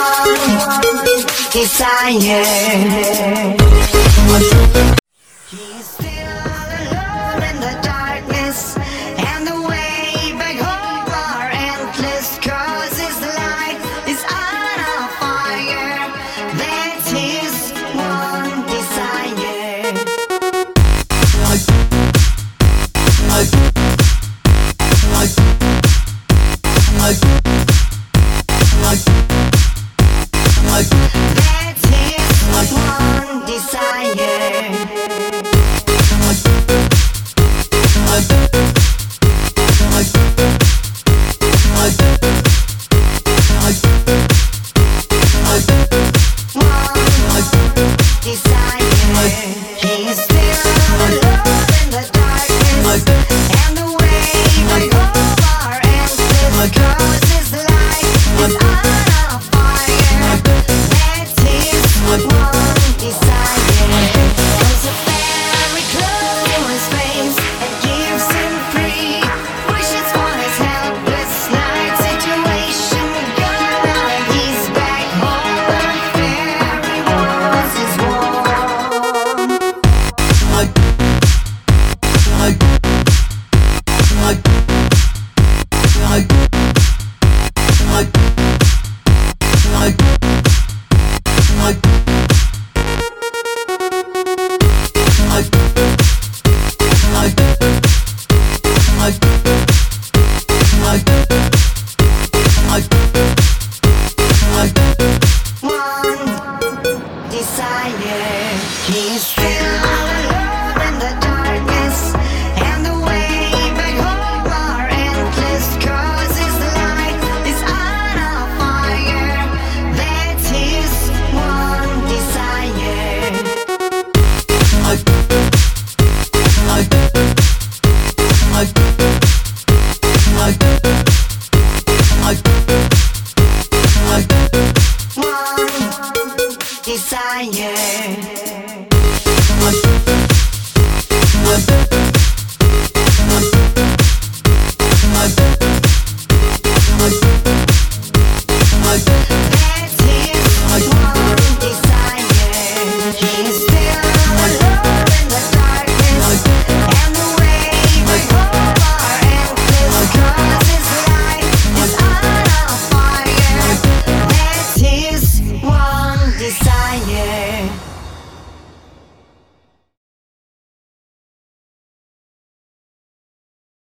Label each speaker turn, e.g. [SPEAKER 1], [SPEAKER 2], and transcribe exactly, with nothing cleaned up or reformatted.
[SPEAKER 1] desire. He's still all alone in the darkness, and the way back home are endless, 'cause his light is on a fire. That's his one desire. That's his one desire. He's still all alone in the darkness, and the way back home are endless, 'cause his light is on a fire. That's his one desire. One desire.